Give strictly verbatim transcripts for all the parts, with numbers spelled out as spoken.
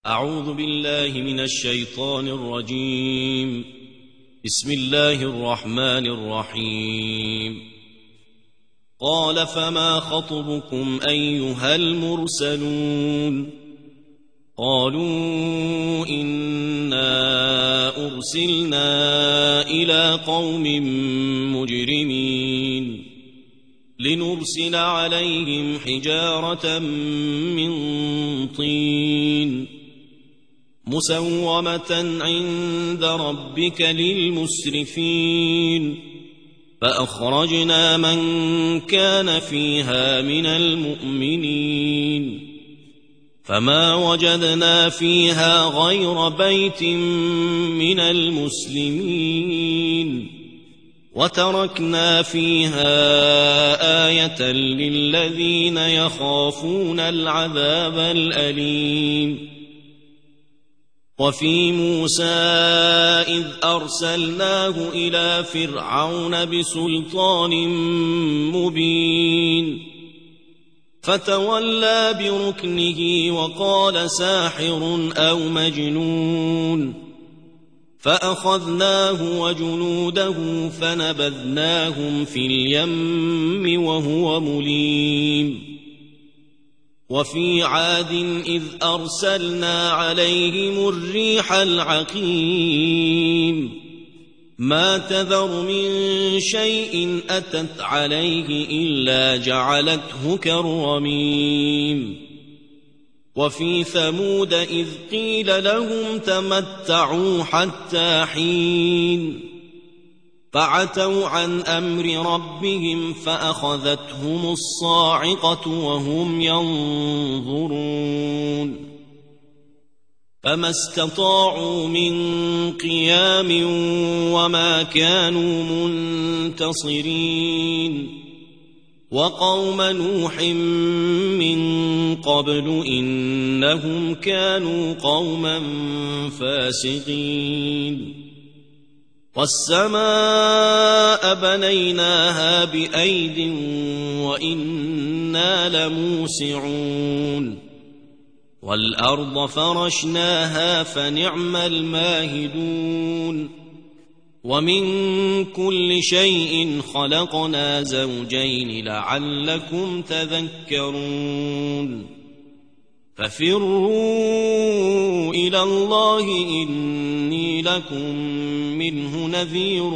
أعوذ بالله من الشيطان الرجيم. بسم الله الرحمن الرحيم. قال فما خطبكم أيها المرسلون؟ قالوا إنا أرسلنا إلى قوم مجرمين لنرسل عليهم حجارة من طين مسومة عند ربك للمسرفين فأخرجنا من كان فيها من المؤمنين فما وجدنا فيها غير بيت من المسلمين وتركنا فيها آية للذين يخافون العذاب الأليم. وفي موسى إذ أرسلناه إلى فرعون بسلطان مبين فتولى بركنه وقال ساحر أو مجنون فأخذناه وجنوده فنبذناهم في اليم وهو مليم. وفي عاد إذ أرسلنا عليهم الريح العقيم ما تذر من شيء أتت عليه إلا جعلته كالرميم. وفي ثمود إذ قيل لهم تمتعوا حتى حين فعتوا عن أمر ربهم فأخذتهم الصاعقة وهم ينظرون فما استطاعوا من قيام وما كانوا منتصرين. وقوم نوح من قبل إنهم كانوا قوما فاسقين. والسماء بنيناها بأيد وإنا لموسعون والأرض فرشناها فنعم الماهدون. ومن كل شيء خلقنا زوجين لعلكم تذكرون. ففروا إلى الله إني لكم منه نذير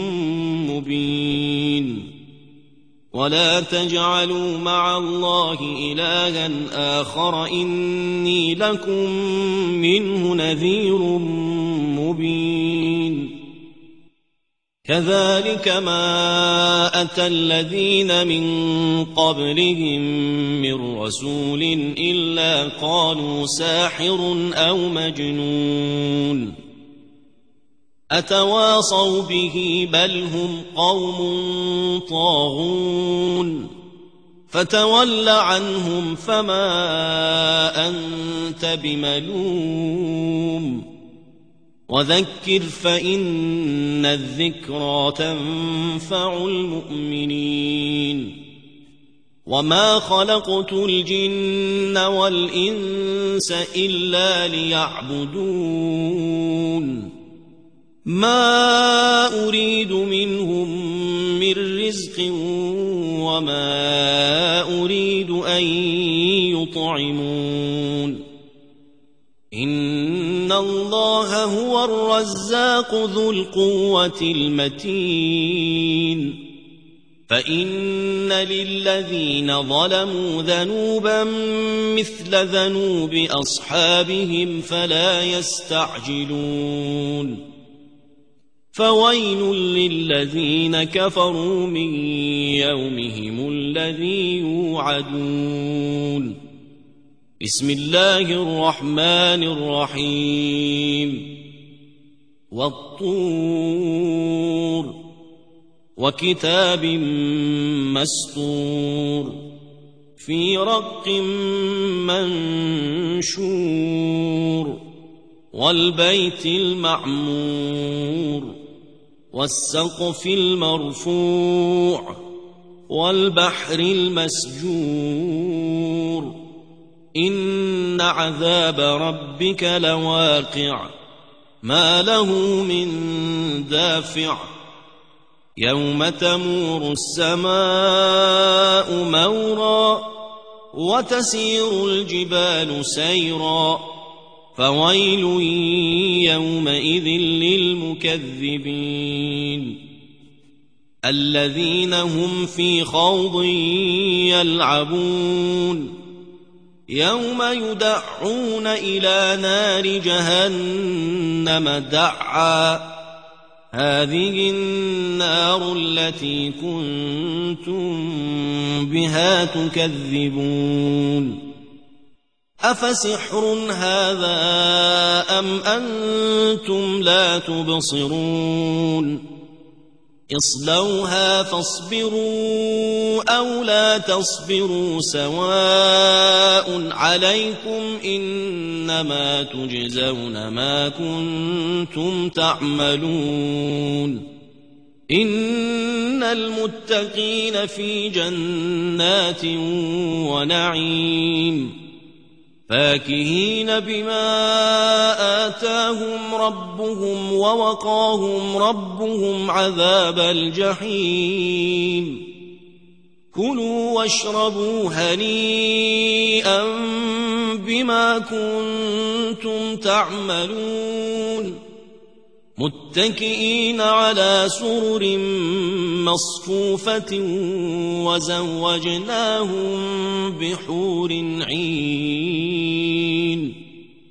مبين. ولا تجعلوا مع الله إلها آخر إني لكم منه نذير مبين. كذلك ما أتى الذين من قبلهم من رسول إلا قالوا ساحر أو مجنون أتواصوا به بل هم قوم طاغون. فتول عنهم فما أنت بملوم وذكر فإن الذكرى تنفع المؤمنين. وما خلقت الجن والإنس إلا ليعبدون ما أريد منهم من رزق وما أريد أن يطعمون. إن الله هو الرزاق ذو القوة المتين. فإن للذين ظلموا ذنوبا مثل ذنوب أصحابهم فلا يستعجلون. فويل للذين كفروا من يومهم الذي يوعدون. بسم الله الرحمن الرحيم. والطور وكتاب مسطور في رق منشور والبيت المعمور والسقف المرفوع والبحر المسجور إن عذاب ربك لواقع ما له من دافع يوم تمور السماء مورا وتسير الجبال سيرا فويل يومئذ للمكذبين الذين هم في خوض يلعبون يوم يدعون إلى نار جهنم دعا هذه النار التي كنتم بها تكذبون أفسحر هذا أم أنتم لا تبصرون اصلوها فاصبروا أو لا تصبروا سواء عليكم إنما تجزون ما كنتم تعملون إن المتقين في جنات ونعيم فاكهين بما آتاهم ربهم ووقاهم ربهم عذاب الجحيم كلوا واشربوا هنيئا بما كنتم تعملون متكئين على سرر مصفوفة وزوجناهم بحور عين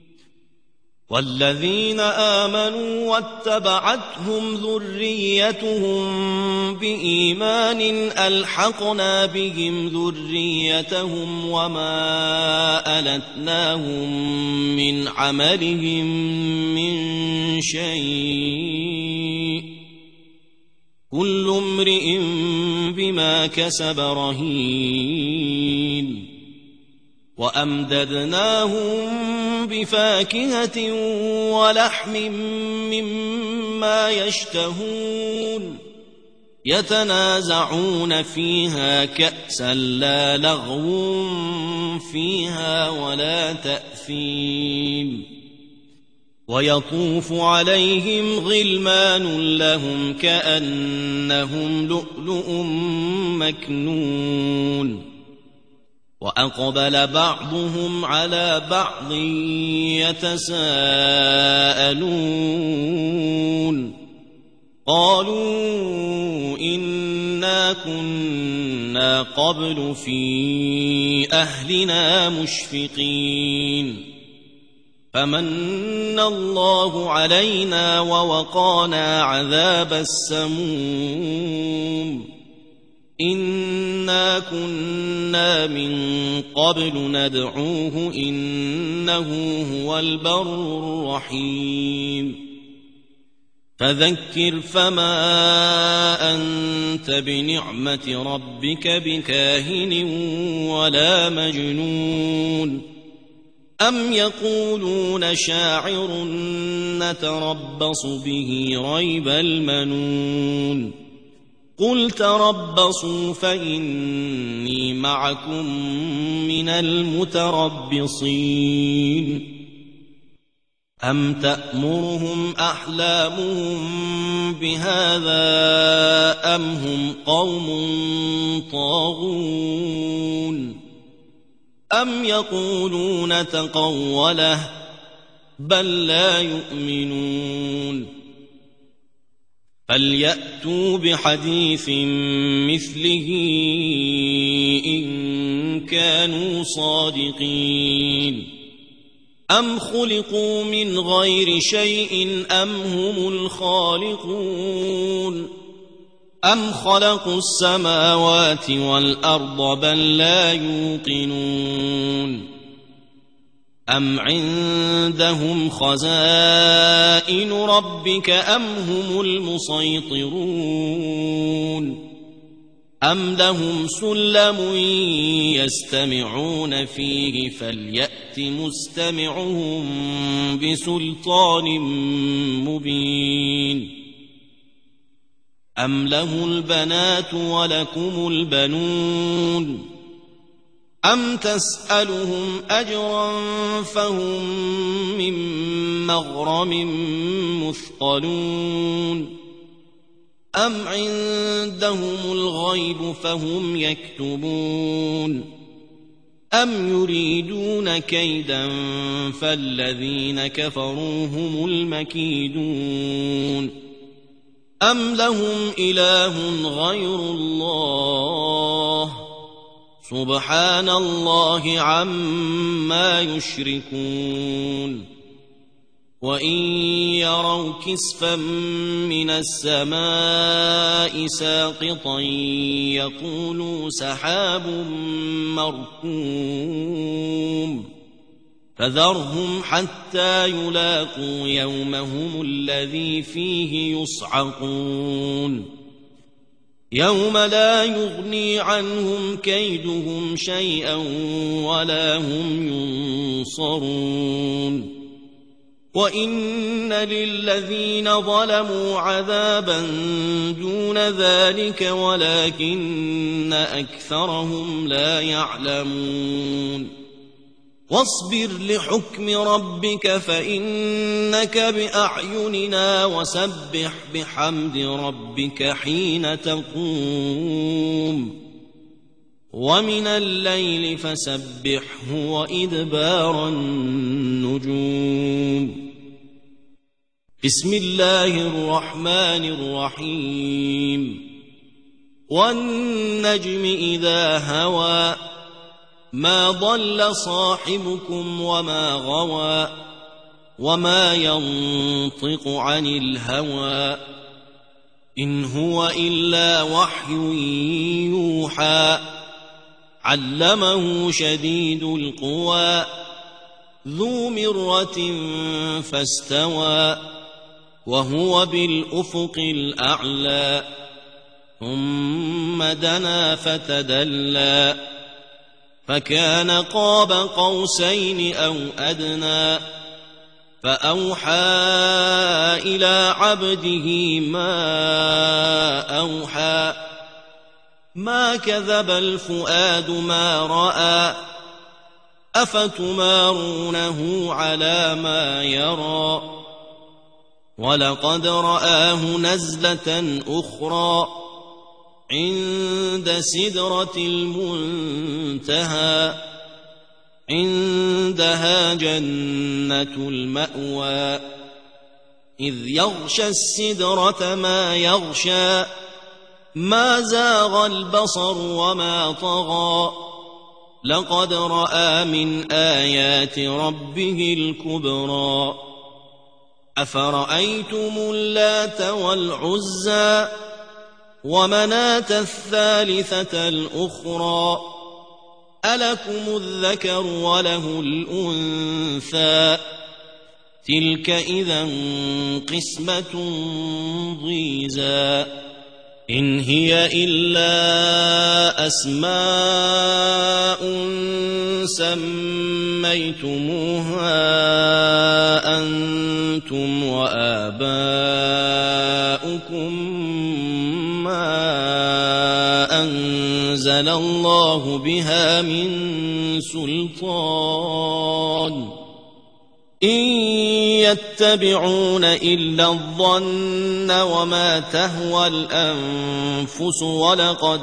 والذين آمنوا واتبعتهم ذريتهم بإيمان ألحقنا بهم ذريتهم وما ألتناهم من عملهم من شيء كل امرئ بما كسب رهين وأمددناهم بفاكهة ولحم مما يشتهون يتنازعون فيها كأسا لا لغو فيها ولا تأثيم ويطوف عليهم غلمان لهم كأنهم لؤلؤ مكنون وأقبل بعضهم على بعض يتساءلون قالوا إنا كنا قبل في أهلنا مشفقين فمن الله علينا ووقانا عذاب السموم إنا كنا من قبل ندعوه إنه هو البر الرحيم فذكر فما أنت بنعمة ربك بكاهن ولا مجنون أم يقولون شاعر نتربص به ريب المنون قل تربصوا فإني معكم من المتربصين أم تأمرهم أحلامهم بهذا أم هم قوم طاغون أم يقولون تقوله بل لا يؤمنون فليأتوا بحديث مثله إن كانوا صادقين أم خلقوا من غير شيء أم هم الخالقون أم خلقوا السماوات والأرض بل لا يوقنون أم عندهم خزائن ربك أم هم المسيطرون أم لهم سلم يستمعون فيه فليأت مستمعهم بسلطان مبين أم له البنات ولكم البنون أم تسألهم أجرا فهم من مغرم مثقلون أم عندهم الغيب فهم يكتبون أم يريدون كيدا فالذين كفروا هم المكيدون أم لهم إله غير الله سبحان الله عما يشركون وإن يروا كسفا من السماء ساقطا يقولوا سحاب مركوم فذرهم حتى يلاقوا يومهم الذي فيه يصعقون يوم لا يغني عنهم كيدهم شيئا ولا هم ينصرون وإن للذين ظلموا عذابا دون ذلك ولكن أكثرهم لا يعلمون واصبر لحكم ربك فإنك بأعيننا وسبح بحمد ربك حين تقوم ومن الليل فسبحه وإدبار النجوم بسم الله الرحمن الرحيم والنجم إذا هوى ما ضل صاحبكم وما غوى وما ينطق عن الهوى إن هو إلا وحي يوحى علمه شديد القوى ذو مرة فاستوى وهو بالأفق الأعلى ثم دنا فتدلى فكان قاب قوسين أو أدنى فأوحى إلى عبده ما أوحى ما كذب الفؤاد ما رأى أفتمارونه على ما يرى ولقد رآه نزلة أخرى عند سدرة المنتهى عندها جنة المأوى إذ يغشى السدرة ما يغشى ما زاغ البصر وما طغى لقد رأى من آيات ربه الكبرى أفرأيتم اللات والعزى ومناة الثالثة الأخرى ألكم الذكر وله الأنثى تلك إذا قسمة ضيزى إن هي إلا أسماء سميتموها أنتم وآباؤكم ما أنزل الله بها من سلطان إن يتبعون إلا الظن وما تهوى الأنفس ولقد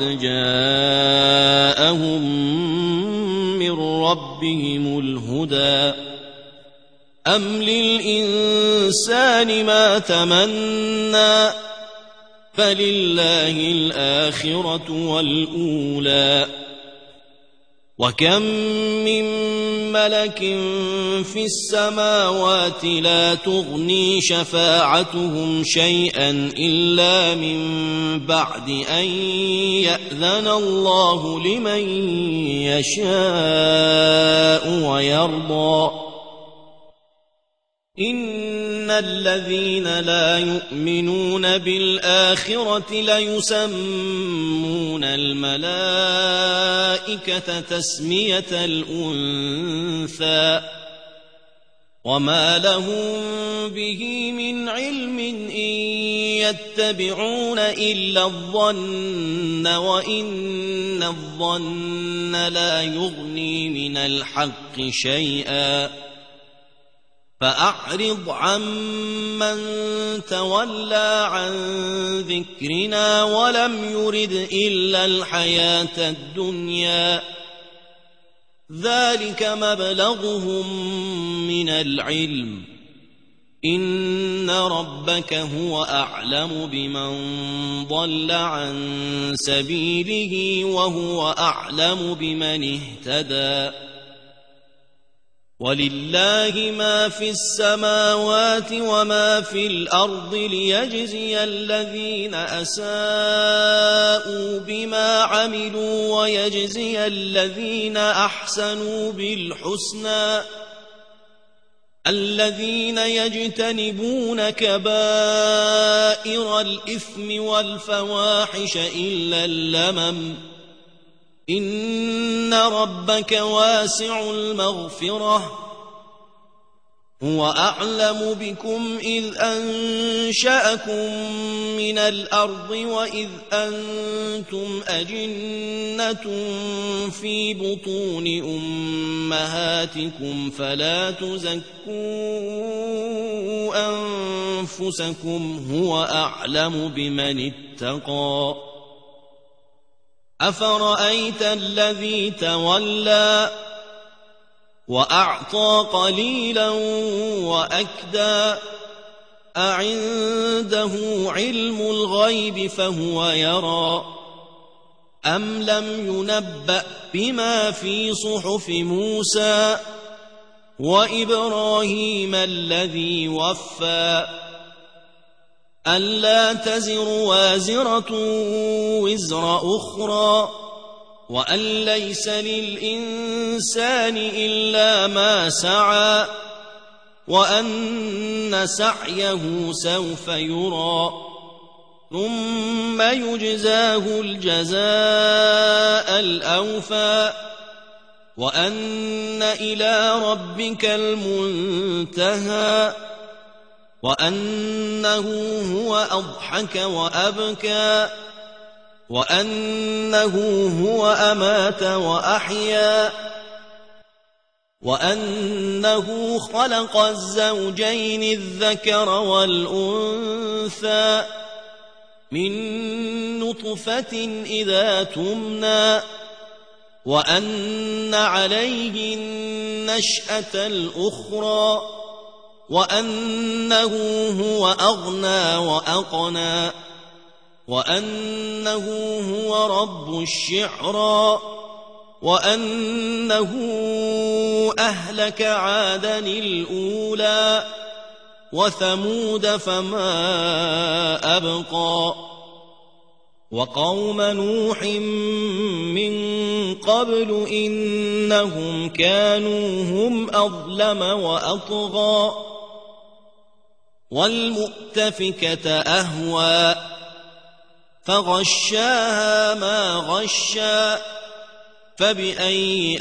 جاءهم من ربهم الهدى أم للإنسان ما تمنى فلله الآخرة والأولى وكم من ملك في السماوات لا تغني شفاعتهم شيئا إلا من بعد أن يأذن الله لمن يشاء ويرضى إن الذين لا يؤمنون بالآخرة ليسمون الملائكة تسمية الأنثى وما لهم به من علم إن يتبعون إلا الظن وإن الظن لا يغني من الحق شيئا فأعرض عمن تولى عن ذكرنا ولم يرد إلا الحياة الدنيا ذلك مبلغهم من العلم إن ربك هو أعلم بمن ضل عن سبيله وهو أعلم بمن اهتدى ولله ما في السماوات وما في الأرض ليجزي الذين أساءوا بما عملوا ويجزي الذين أحسنوا بالحسنى الذين يجتنبون كبائر الإثم والفواحش إلا اللمم إن ربك واسع المغفرة هو أعلم بكم إذ أنشأكم من الأرض وإذ أنتم أجنة في بطون أمهاتكم فلا تزكوا أنفسكم هو أعلم بمن اتقى أفرأيت الذي تولى وأعطى قليلا وأكدى أعنده علم الغيب فهو يرى أم لم ينبأ بما في صحف موسى وإبراهيم الذي وفى ألا تزر وازرة وزر أخرى وأن ليس للإنسان إلا ما سعى وأن سعيه سوف يرى ثم يجزاه الجزاء الأوفى وأن إلى ربك المنتهى وأنه هو أضحك وأبكى وأنه هو أمات وأحيا وأنه خلق الزوجين الذكر والأنثى من نطفة إذا تمنى وأن عليه النشأة الأخرى وأنه هو أغنى وأقنى وأنه هو رب الشعرى وأنه أهلك عادا الأولى وثمود فما أبقى وقوم نوح من قبل إنهم كانوا هم أظلم وأطغى والمؤتفكة أهوى فغشاها ما غشى فبأي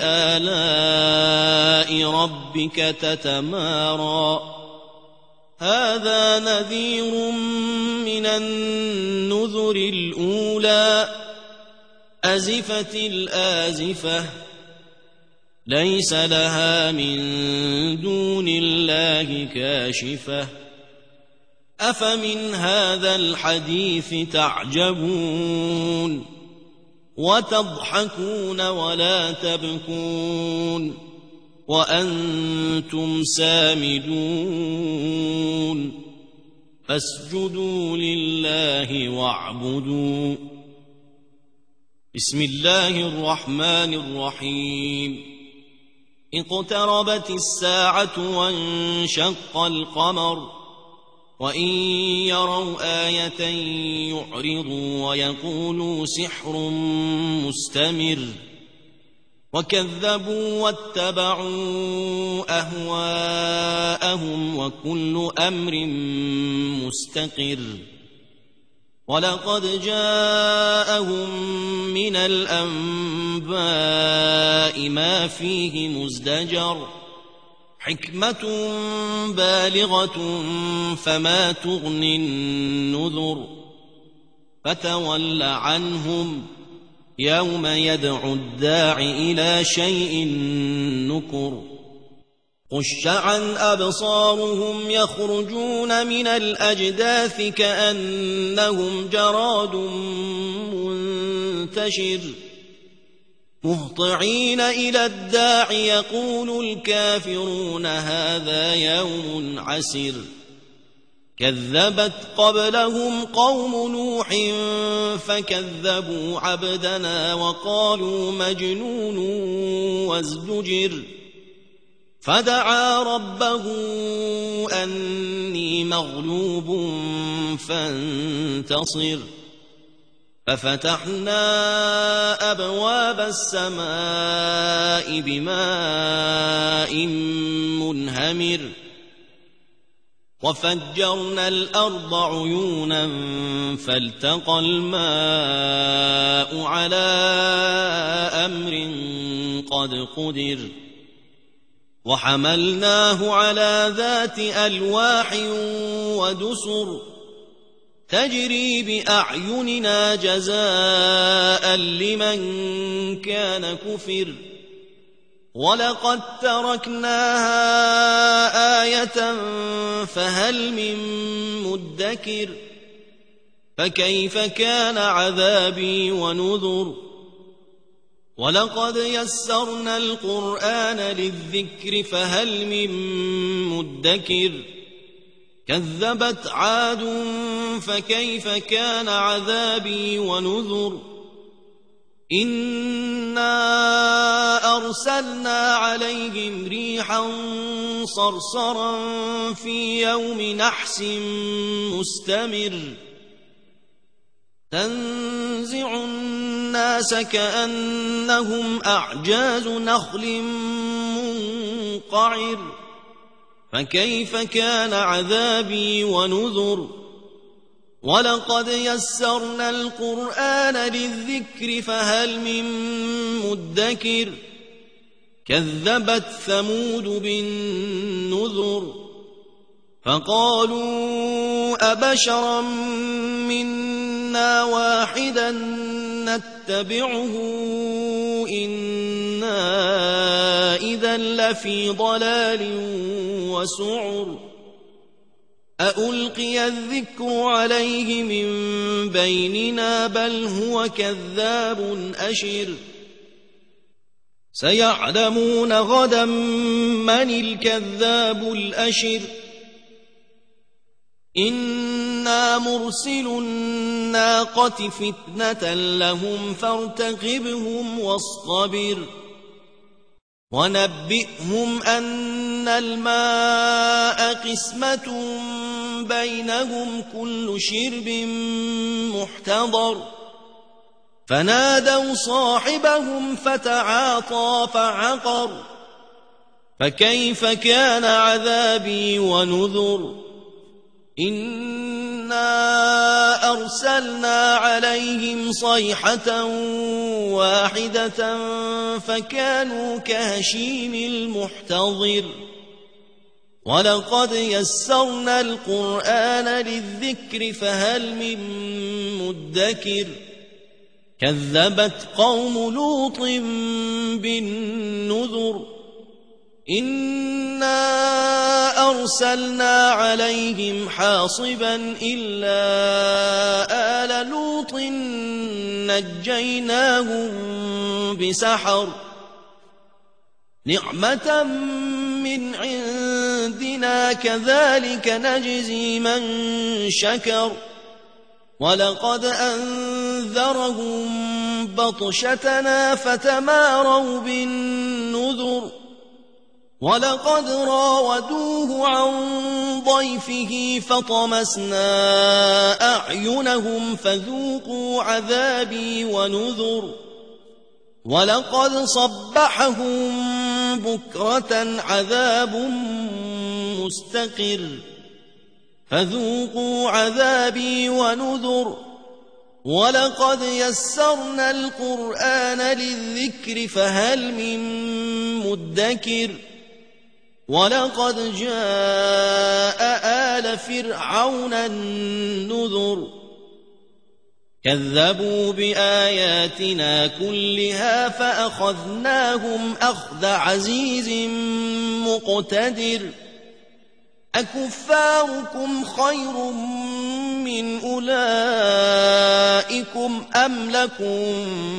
آلاء ربك تتمارى هذا نذير من النذر الأولى أزفت الآزفة ليس لها من دون الله كاشفة أفمن هذا الحديث تعجبون وتضحكون ولا تبكون وأنتم سامدون فاسجدوا لله واعبدوا بسم الله الرحمن الرحيم اقتربت الساعة وانشق القمر وإن يروا آية يعرضوا ويقولوا سحر مستمر وكذبوا واتبعوا أهواءهم وكل أمر مستقر ولقد جاءهم من الأنباء ما فيه مزدجر حكمة بالغة فما تغني النذر فتول عنهم يوم يدعو الداع إلى شيء نكر خش عن أبصارهم يخرجون من الأجداث كأنهم جراد منتشر مهطعين إلى الداع يقول الكافرون هذا يوم عسر كذبت قبلهم قوم نوح فكذبوا عبدنا وقالوا مجنون وازدجر فدعا ربه أني مغلوب فانتصر ففتحنا أبواب السماء بماء منهمر وفجرنا الأرض عيونا فالتقى الماء على أمر قد قدر وحملناه على ذات ألواح ودسر تجري بأعيننا جزاء لمن كان كفر ولقد تركناها آية فهل من مدكر فكيف كان عذابي ونذر ولقد يسرنا القرآن للذكر فهل من مدكر كذبت عاد فكيف كان عذابي ونذر إنا أرسلنا عليهم ريحا صرصرا في يوم نحس مستمر تنزع الناس كأنهم أعجاز نخل منقعر فكيف كان عذابي ونذر ولقد يسرنا القرآن للذكر فهل من مدكر كذبت ثمود بالنذر فقالوا أبشرا منا واحدا نتبعه إنا إذا لفي ضلال وسعر أألقي الذكر عليه من بيننا بل هو كذاب أشر سيعلمون غدا من الكذاب الأشر إنا مرسل الناقة فتنة لهم فارتقبهم واصطبر ونبئهم أن الماء قسمة بينهم كل شرب محتضر فنادوا صاحبهم فتعاطى فعقر فكيف كان عذابي ونذر إنا أرسلنا عليهم صيحة واحدة فكانوا كهشيم المحتضر ولقد يسرنا القرآن للذكر فهل من مدكر كذبت قوم لوط بالنذر إنا أرسلنا عليهم حاصبا إلا آل لوط نجيناهم بسحر نعمة من عندنا كذلك نجزي من شكر ولقد أنذرهم بطشتنا فتماروا بالنذر ولقد راودوه عن ضيفه فطمسنا أعينهم فذوقوا عذابي ونذر ولقد صبحهم بكرة عذاب مستقر فذوقوا عذابي ونذر ولقد يسرنا القرآن للذكر فهل من مدكر ولقد جاء آل فرعون النذر كذبوا بآياتنا كلها فأخذناهم أخذ عزيز مقتدر أكفاركم خير من أولئكم أم لكم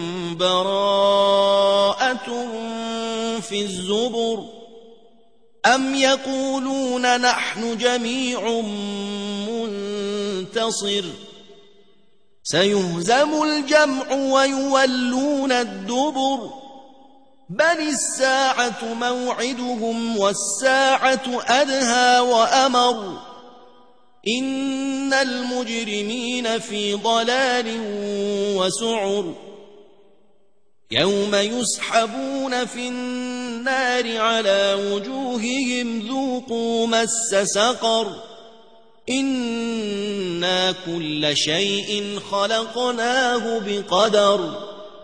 براءة في الزبر أم يقولون نحن جميع منتصر سيهزم الجمع ويولون الدبر بل الساعة موعدهم والساعة أدهى وأمر إن المجرمين في ضلال وسعر يوم يسحبون في النار على وجوههم ذوقوا مس سقر إنا كل شيء خلقناه بقدر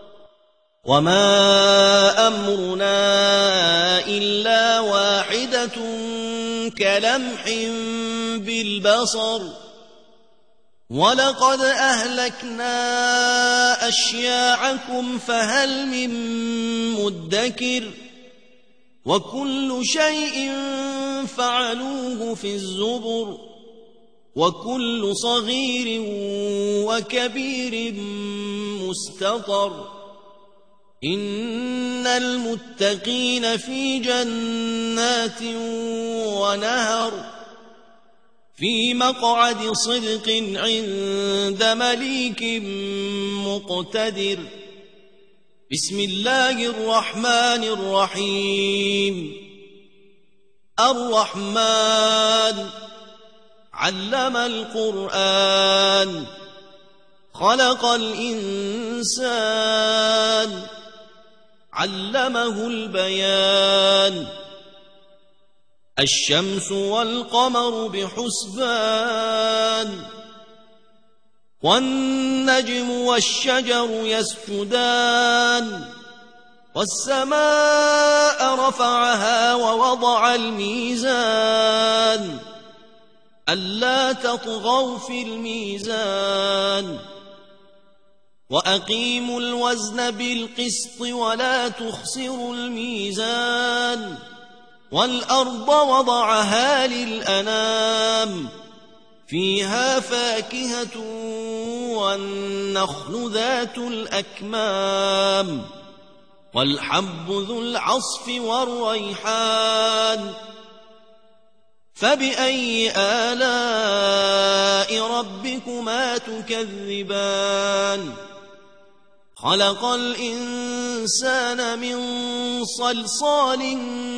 وما أمرنا إلا واحدة كلمح بالبصر ولقد أهلكنا أشياعكم فهل من مدكر وكل شيء فعلوه في الزبر وكل صغير وكبير مستطر إن المتقين في جنات ونهر في مقعد صدق عند مليك مقتدر بسم الله الرحمن الرحيم الرحمن علم القرآن خلق الإنسان علمه البيان الشمس والقمر بحسبان والنجم والشجر يسجدان والسماء رفعها ووضع الميزان ألا تطغوا في الميزان وأقيموا الوزن بالقسط ولا تخسروا الميزان والأرض وضعها للأنام فيها فاكهة والنخل ذات الأكمام والحب ذو العصف والريحان فبأي آلاء ربكما تكذبان خلق الإنسان من صلصال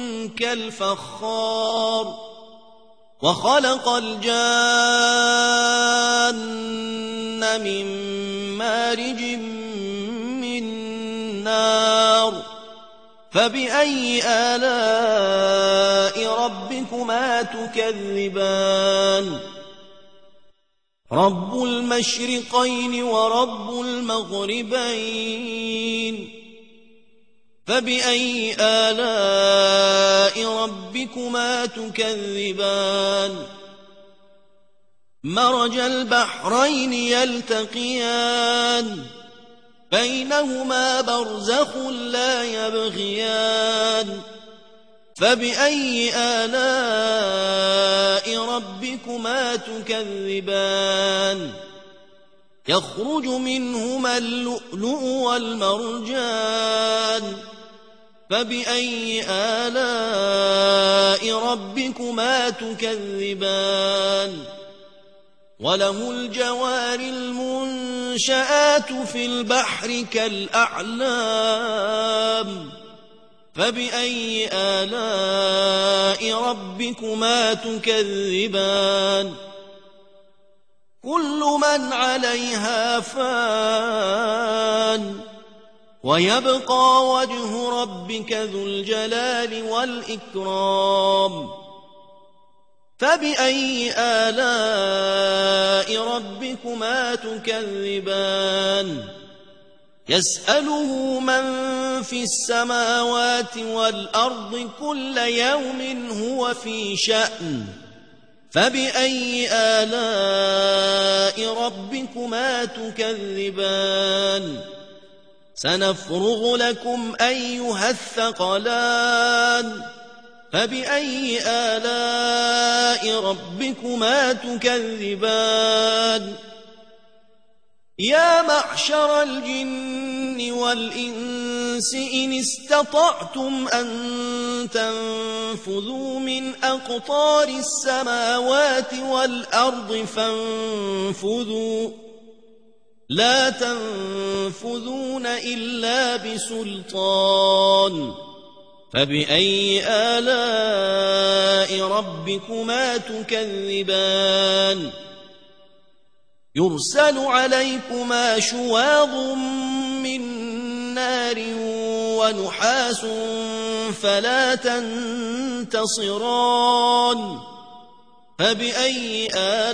كالفخار وخلق الجان من مارج من نار فبأي آلاء ربكما تكذبان رب المشرقين ورب المغربين فبأي آلاء ربكما تكذبان مرج البحرين يلتقيان بينهما برزخ لا يبغيان فبأي آلاء ربكما تكذبان يخرج منهما اللؤلؤ والمرجان فبأي آلاء ربكما تكذبان وله الجوار المنشآت في البحر كالأعلام فبأي آلاء ربكما تكذبان كل من عليها فان ويبقى وجه ربك ذو الجلال والإكرام فبأي آلاء ربكما تكذبان يسأله من في السماوات والأرض كل يوم هو في شأن فبأي آلاء ربكما تكذبان سنفرغ لكم أيها الثقلان فبأي آلاء ربكما تكذبان يا معشر الجن والإنس إن استطعتم أن تنفذوا من أقطار السماوات والأرض فانفذوا لا تنفذون إلا بسلطان فبأي آلاء ربكما تكذبان يرسل عليكما شواظ من نار ونحاس فلا تنتصران فبأي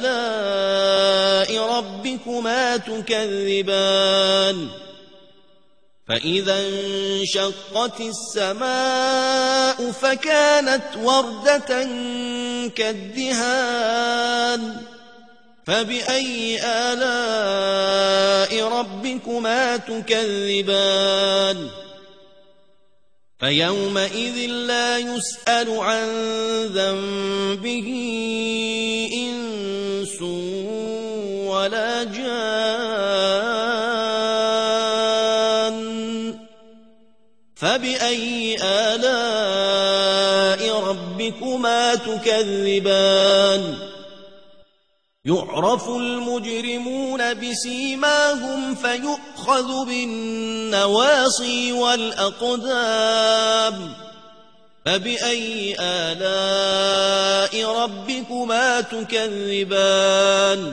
آلاء ربكما تكذبان فإذا انشقت السماء فكانت وردة كالدهان فبأي آلاء ربكما تكذبان فيومئذ لا يسأل عن ذنبه إنس ولا جان فبأي آلاء ربكما تكذبان يعرف المجرمون بسيماهم فيؤخذ بالنواصي والأقدام فبأي آلاء ربكما تكذبان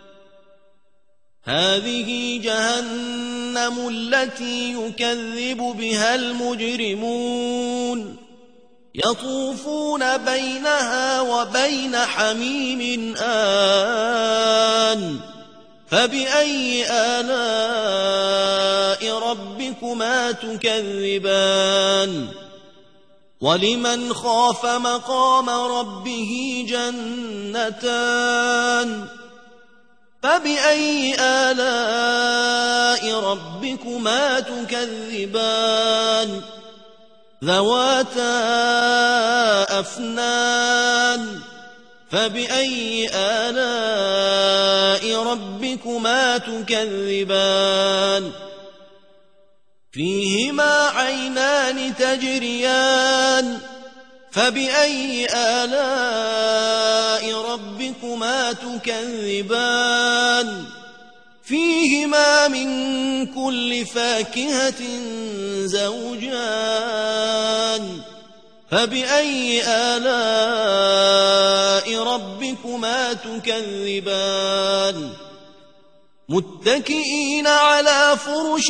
هذه جهنم التي يكذب بها المجرمون يطوفون بينها وبين حميم آن فبأي آلاء ربكما تكذبان ولمن خاف مقام ربه جنتان فبأي آلاء ربكما تكذبان ذواتا أفنان فبأي آلاء ربكما تكذبان فيهما عينان تجريان فبأي آلاء ربكما تكذبان فيهما من كل فاكهة زوجان فبأي آلاء ربكما تكذبان متكئين على فرش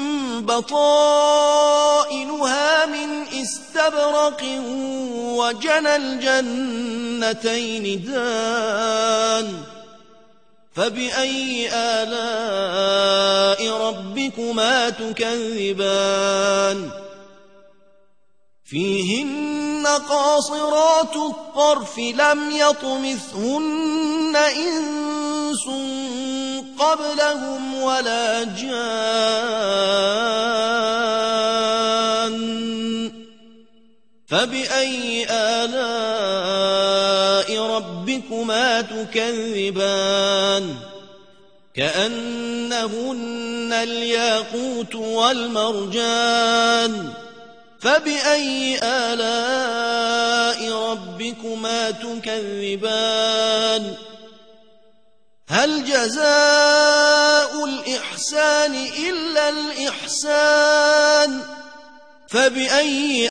بطائنها من استبرق وجنى الجنتين دان فبأي آلاء ربكما تكذبان فيهن قاصرات الطرف لم يطمثهن إنس قبلهم ولا جان فبأي آلاء ربكما تكذبان كأنهن الياقوت والمرجان فبأي آلاء ربكما تكذبان هل جزاء الإحسان إلا الإحسان فبأي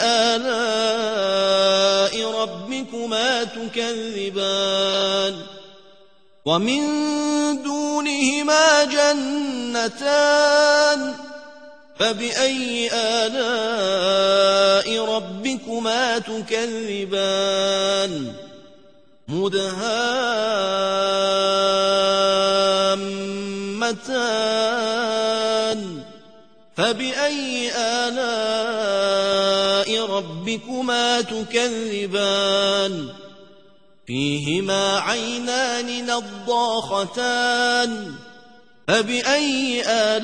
آلاء ربكما تكذبان ومن دونهما جنتان فبأي آلاء ربكما تكذبان مدهامتان فبأي آلاء ربكما تكذبان فيهما عينان نضاختان فبأي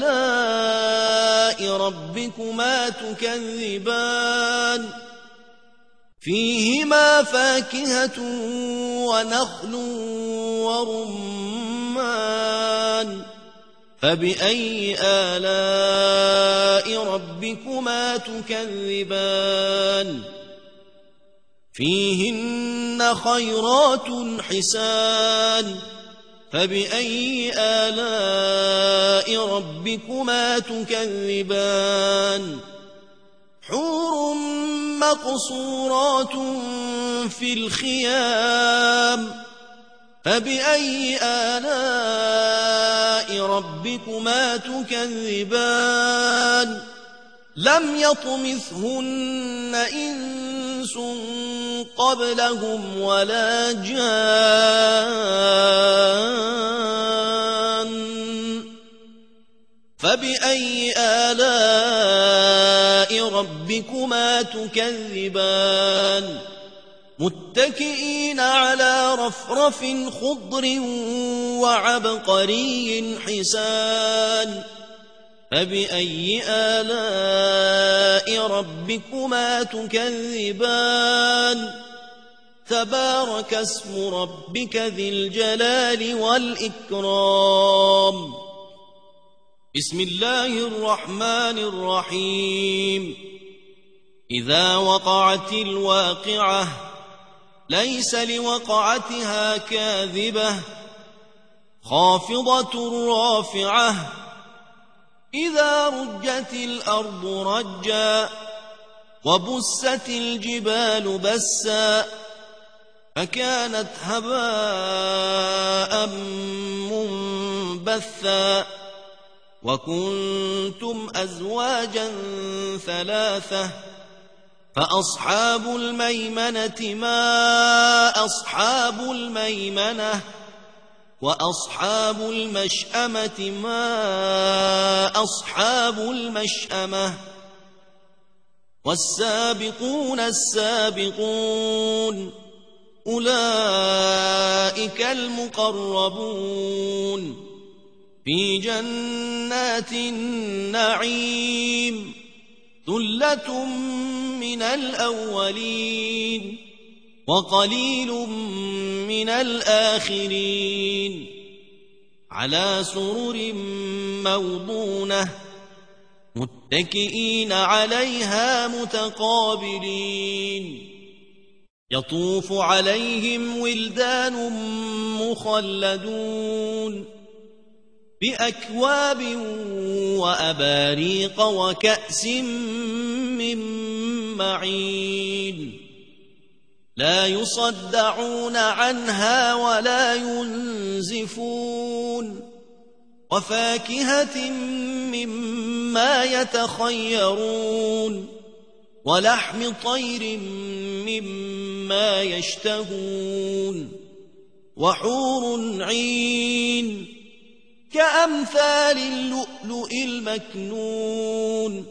آلاء ربكما تكذبان فيهما فاكهة ونخل ورمان فبأي آلاء ربكما تكذبان فيهن خيرات حسان فبأي آلاء ربكما تكذبان حور مقصورات في الخيام فبأي آلاء ربكما تكذبان لم يطمثهن إنس قبلهم ولا جان فبأي آلاء ربكما تكذبان متكئين على رفرف خضر وعبقري حسان فبأي آلاء ربكما تكذبان تبارك اسم ربك ذي الجلال والإكرام بسم الله الرحمن الرحيم إذا وقعت الواقعة ليس لوقعتها كاذبة خافضة رافعة إذا رجت الأرض رجا وبست الجبال بسا فكانت هباء منبثا وكنتم أزواجا ثلاثة فأصحاب الميمنة ما أصحاب الميمنة وأصحاب المشأمة ما أصحاب المشأمة والسابقون السابقون أولئك المقربون في جنات النعيم ثلة من الأولين وقليل من الآخرين على سرر موضونة متكئين عليها متقابلين يطوف عليهم ولدان مخلدون بأكواب وأباريق وكأس من معين لا يصدعون عنها ولا ينزفون وفاكهة مما يتخيرون ولحم طير مما يشتهون وحور عين كأمثال اللؤلؤ المكنون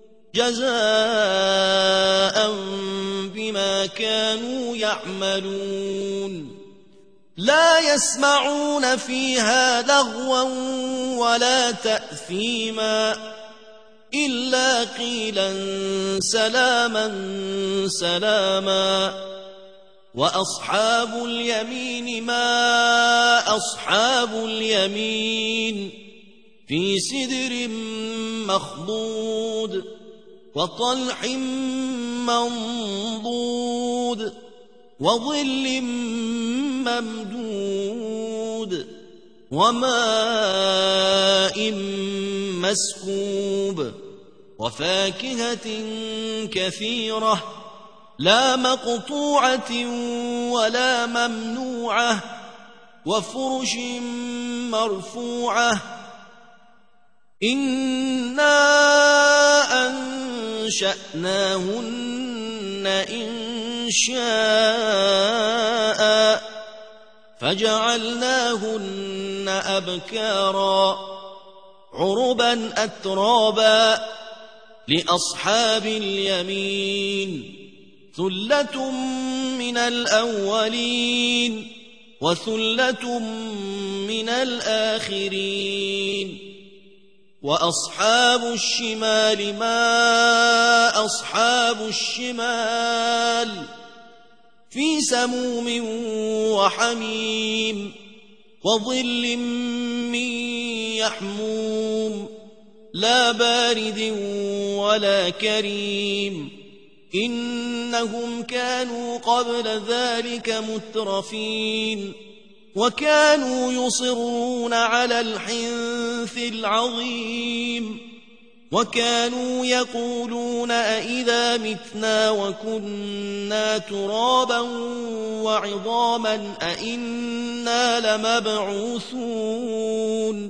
جزاء بما كانوا يعملون لا يسمعون فيها لغوا ولا تأثيما إلا قيلا سلاما سلاما وأصحاب اليمين ما أصحاب اليمين في سدر مخضود وطلح منضود وظل ممدود وماء مسكوب وفاكهة كثيرة لا مقطوعة ولا ممنوعة وفرش مرفوعة إنا أنشأناهن إنشاء فجعلناهن أبكارا عربا أترابا لأصحاب اليمين ثلة من الأولين وثلة من الآخرين وأصحاب الشمال ما أصحاب الشمال في سموم وحميم وظل من يحموم لا بارد ولا كريم إنهم كانوا قبل ذلك مترفين وكانوا يصرون على الحنث العظيم وكانوا يقولون أئذا متنا وكنا ترابا وعظاما أئنا لمبعوثون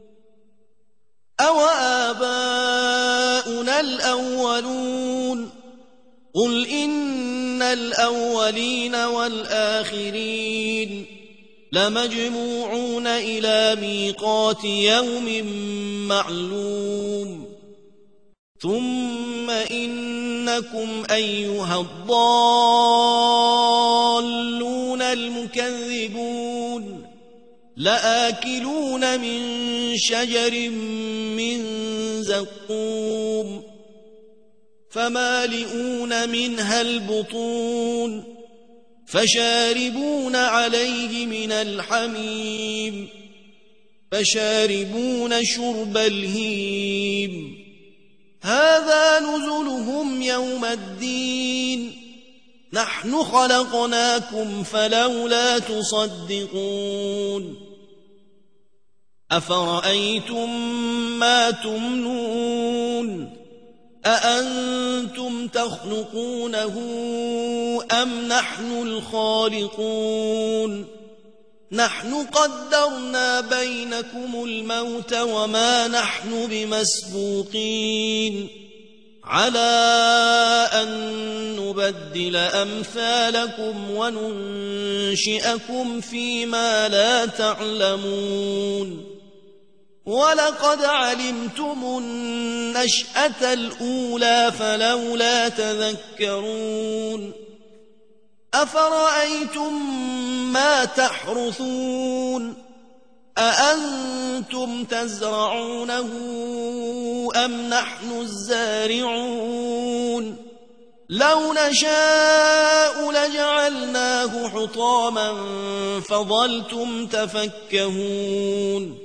أو آباؤنا الأولون قل إن الأولين والآخرين لمجموعون إلى ميقات يوم معلوم ثم إنكم أيها الضالون المكذبون لآكلون من شجر من زقوم فمالئون منها البطون فشاربون عليه من الحميم فشاربون شرب الهيم هذا نزلهم يوم الدين نحن خلقناكم فلولا تصدقون أفرأيتم ما تمنون أأنتم تخلقونه أم نحن الخالقون نحن قدرنا بينكم الموت وما نحن بمسبوقين على أن نبدل أمثالكم وننشئكم فيما لا تعلمون ولقد علمتم النشأة الأولى فلولا تذكرون أفرأيتم ما تحرثون أأنتم تزرعونه أم نحن الزارعون لو نشاء لجعلناه حطاما فظلتم تفكهون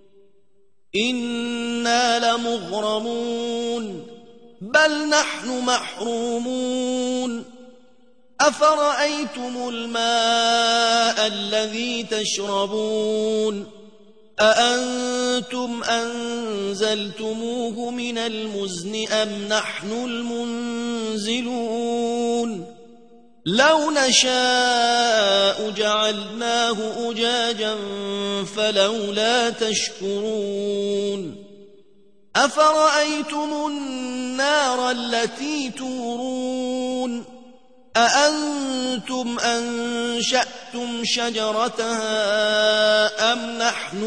إنا لمغرمون بل نحن محرومون أفرأيتم الماء الذي تشربون أأنتم أنزلتموه من المزن أم نحن المنزلون لو نشاء جعلناه أجاجا فلولا تشكرون أفرأيتم النار التي تورون أأنتم أنشأتم شجرتها أم نحن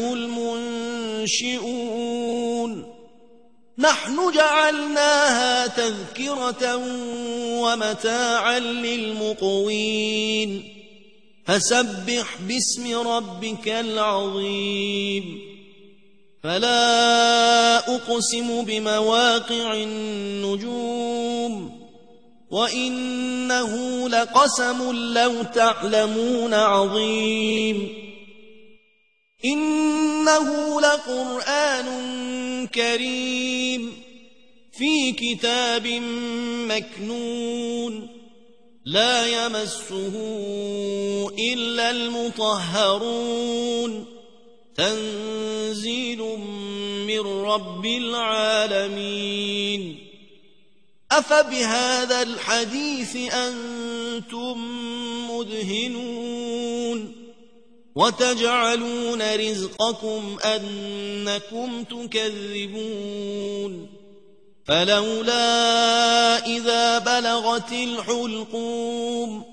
المنشئون نحن جعلناها تذكرة ومتاعا للمقوين فسبح باسم ربك العظيم فلا أقسم بمواقع النجوم وإنه لقسم لو تعلمون عظيم إنه لقرآن كريم في كتاب مكنون لا يمسه إلا المطهرون تنزيل من رب العالمين أفبهذا الحديث أنتم مدهنون وتجعلون رزقكم أنكم تكذبون فلولا إذا بلغت الحلقوم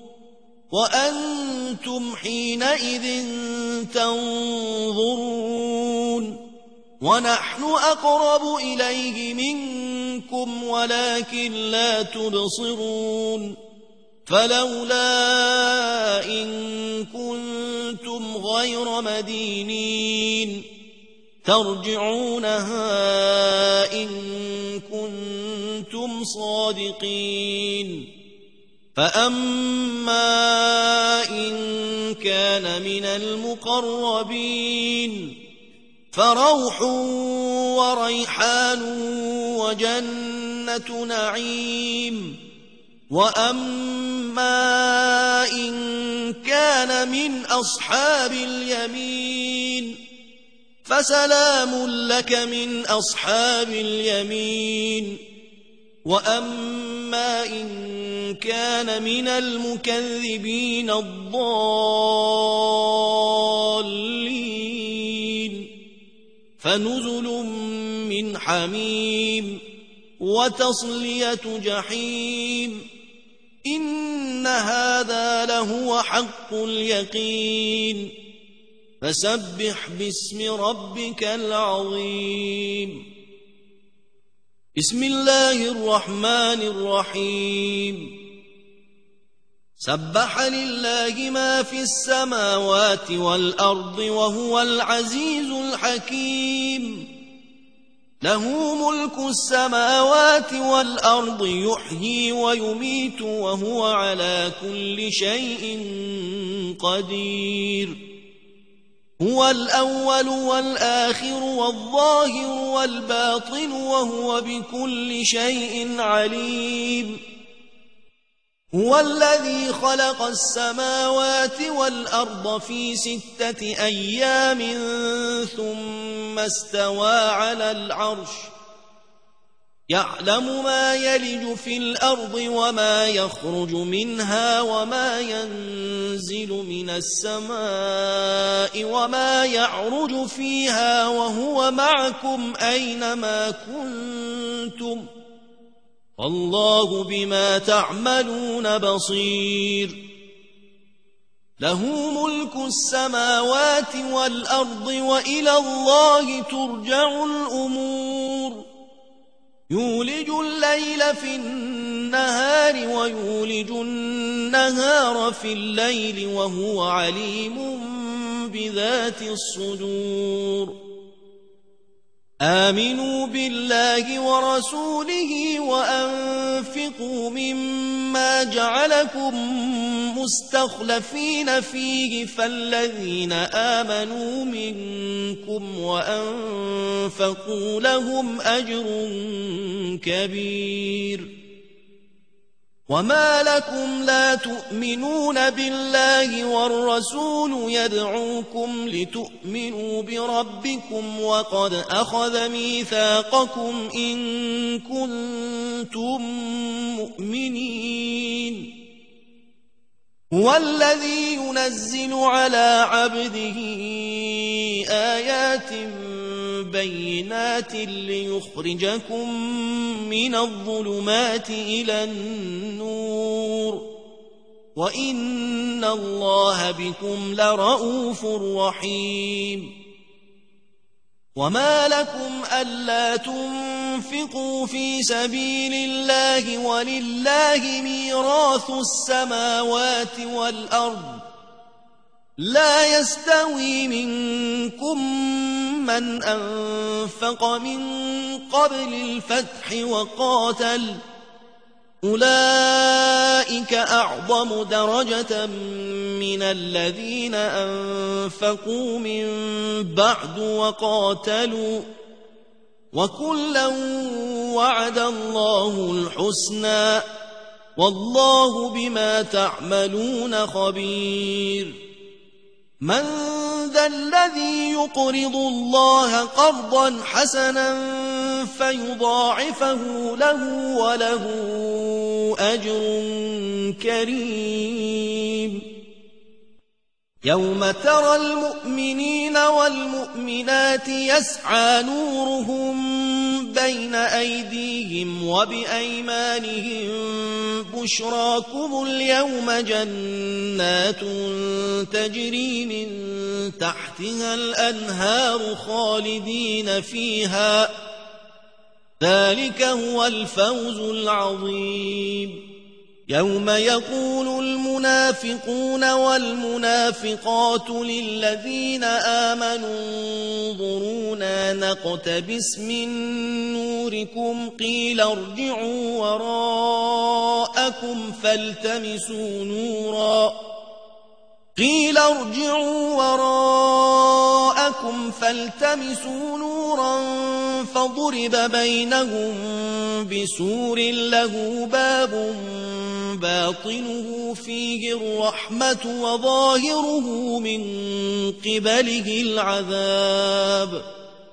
وأنتم حينئذ تنظرون ونحن أقرب إليه منكم ولكن لا تبصرون فلولا إن كنتم غير مدينين ترجعونها إن كنتم صادقين فأما إن كان من المقربين فروح وريحان وجنة نعيم وأما إن كان من أصحاب اليمين فسلام لك من أصحاب اليمين وأما إن كان من المكذبين الضالين فنزل من حميم وتصلية جحيم إن هذا لهو حق اليقين فسبح باسم ربك العظيم بسم الله الرحمن الرحيم سبح لله ما في السماوات والأرض وهو العزيز الحكيم له ملك السماوات والأرض يحيي ويميت وهو على كل شيء قدير هو الأول والآخر والظاهر والباطن وهو بكل شيء عليم هو الذي خلق السماوات والأرض في ستة أيام ثم استوى على العرش يعلم ما يلج في الأرض وما يخرج منها وما ينزل من السماء وما يعرج فيها وهو معكم أينما كنتم والله بما تعملون بصير له ملك السماوات والأرض وإلى الله ترجع الأمور يولج الليل في النهار ويولج النهار في الليل وهو عليم بذات الصدور آمنوا بالله ورسوله وأنفقوا مما جعلكم مستخلفين فيه فالذين آمنوا منكم وأنفقوا لهم أجر كبير وما لكم لا تؤمنون بالله والرسول يدعوكم لتؤمنوا بربكم وقد أخذ ميثاقكم إن كنتم مؤمنين هو الذي ينزل على عبده آيات بينات ليخرجكم من الظلمات إلى النور وإن الله بكم لرؤوف رحيم وما لكم ألا تنفقوا في سبيل الله ولله ميراث السماوات والأرض لا يستوي منكم من أنفق من قبل الفتح وقاتل أولئك أعظم درجة من الذين أنفقوا من بعد وقاتلوا وكلا وعد الله الحسنى والله بما تعملون خبير من ذا الذي يقرض الله قرضا حسنا فيضاعفه له وله أجر كريم يوم ترى المؤمنين والمؤمنات يسعى نورهم بين أيديهم وبأيمانهم بشراكم اليوم جنات تجري من تحتها الأنهار خالدين فيها ذلك هو الفوز العظيم يوم يقول المنافقون والمنافقات للذين آمنوا انظرونا نقتبس من نوركم قيل ارجعوا وراءكم فالتمسوا نورا قيل ارجعوا وراءكم فالتمسوا نورا فضرب بينهم بسور له باب باطنه فيه الرحمة وظاهره من قبله العذاب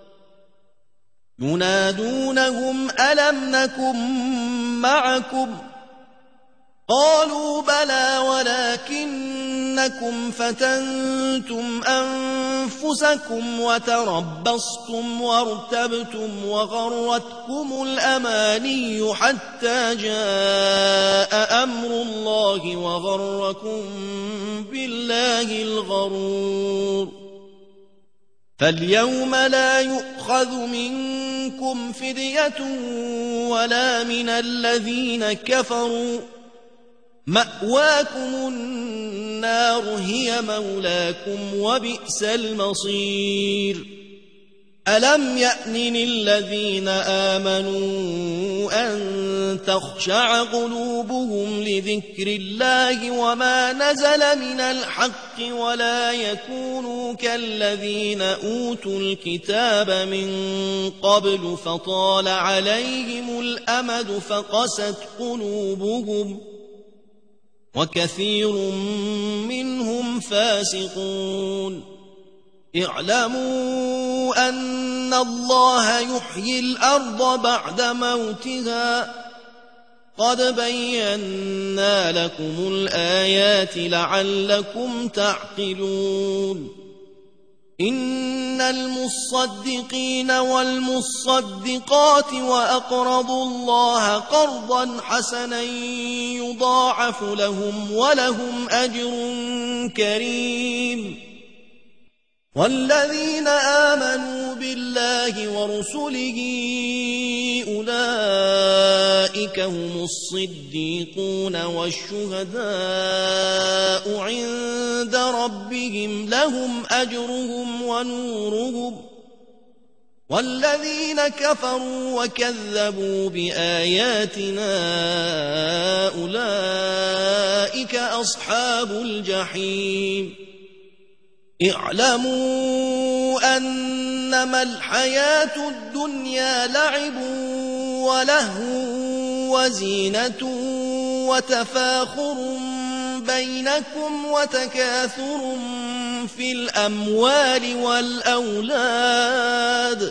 ينادونهم ألم نكن معكم قالوا بلى ولكنكم فتنتم أنفسكم وتربصتم وارتبتم وغرتكم الأماني حتى جاء أمر الله وغركم بالله الغرور فاليوم لا يؤخذ منكم فدية ولا من الذين كفروا مأواكم النار هي مولاكم وبئس المصير ألم يأن للذين آمنوا أن تخشع قلوبهم لذكر الله وما نزل من الحق ولا يكونوا كالذين أوتوا الكتاب من قبل فطال عليهم الأمد فقست قلوبهم وكثير منهم فاسقون اعلموا أن الله يحيي الأرض بعد موتها قد بينا لكم الآيات لعلكم تعقلون إن المصدقين والمصدقات وأقرضوا الله قرضا حسنا يضاعف لهم ولهم أجر كريم والذين آمنوا بالله ورسله أولئك هم الصديقون والشهداء عند ربهم لهم أجرهم ونورهم والذين كفروا وكذبوا بآياتنا أولئك أصحاب الجحيم اعلموا أنما الحياة الدنيا لعب ولهو وزينة وتفاخر بينكم وتكاثر في الأموال والأولاد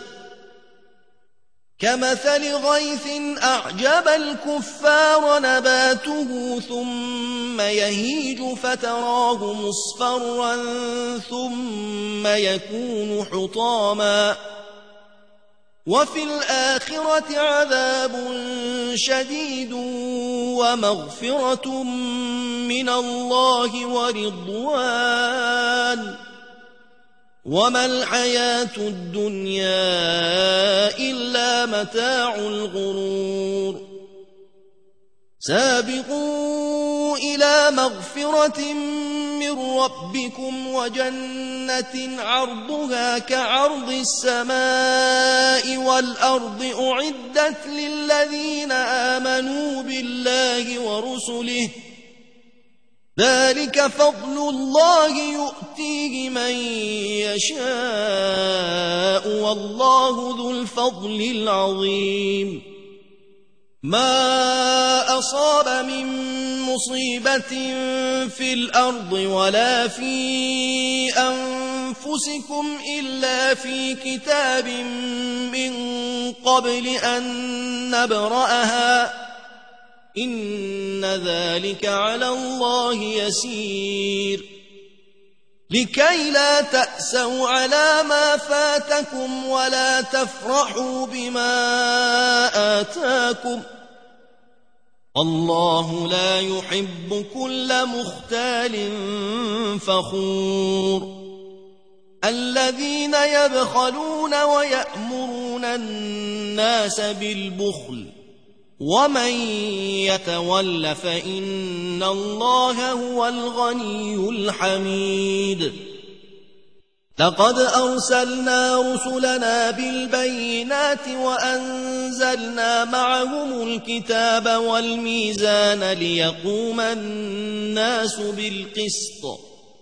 كمثل غيث أعجب الكفار نباته ثم يهيج فتراه مصفرا ثم يكون حطاما وفي الآخرة عذاب شديد ومغفرة من الله ورضوان وما الحياة الدنيا إلا متاع الغرور سابقوا إلى مغفرة من ربكم وجنة عرضها كعرض السماء والأرض أعدت للذين آمنوا بالله ورسله ذلك فضل الله يؤتيه من يشاء والله ذو الفضل العظيم ما أصاب من مصيبة في الأرض ولا في أنفسكم إلا في كتاب من قبل أن نبرأها إن ذلك على الله يسير لكي لا تأسوا على ما فاتكم ولا تفرحوا بما آتاكم الله لا يحب كل مختال فخور الذين يبخلون ويأمرون الناس بالبخل ومن يتول فإن الله هو الغني الحميد لقد أرسلنا رسلنا بالبينات وأنزلنا معهم الكتاب والميزان ليقوم الناس بالقسط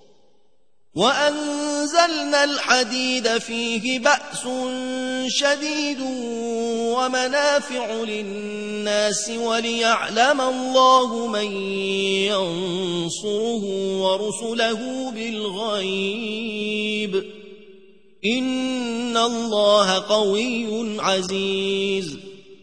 وأنزلنا الحديد فيه بأس شديد ومنافع للناس وليعلم الله من ينصره ورسله بالغيب إن الله قوي عزيز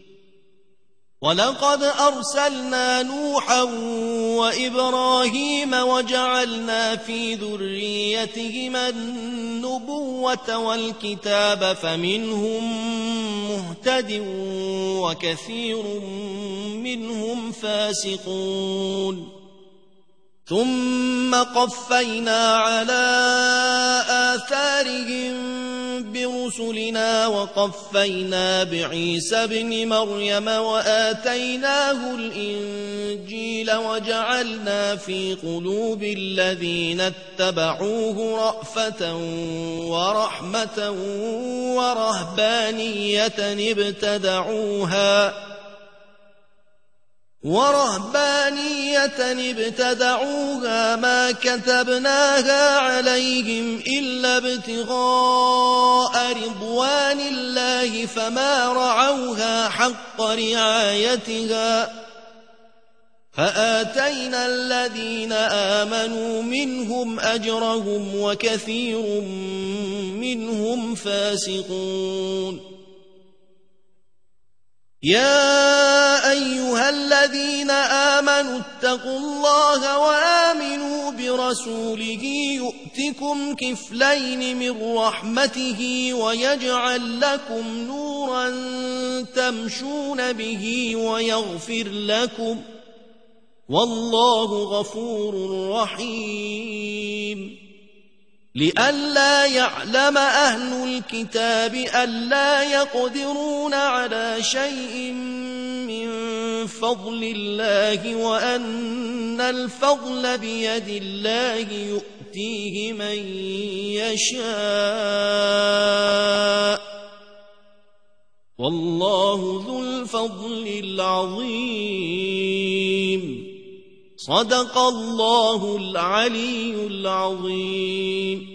ولقد أرسلنا نوحا وإبراهيم وجعلنا في ذريتهما النبوة والكتاب فمنهم مهتد وكثير منهم فاسقون ثم قفينا على آثارهم برسلنا وقفينا بعيسى ابن مريم وآتيناه الإنجيل وجعلنا في قلوب الذين اتبعوه رأفة ورحمة ورهبانية ابتدعوها ورهبانية ابتدعوها ما كتبناها عليهم إلا ابتغاء رضوان الله فما رعوها حق رعايتها فآتينا الذين آمنوا منهم أجرهم وكثير منهم فاسقون يا أيها الذين آمنوا اتقوا الله وآمنوا برسوله يؤتكم كفلين من رحمته ويجعل لكم نورا تمشون به ويغفر لكم والله غفور رحيم لئلا يعلم أهل الكتاب ألا يقدرون على شيء من فضل الله وأن الفضل بيد الله يؤتيه من يشاء والله ذو الفضل العظيم صدق الله العلي العظيم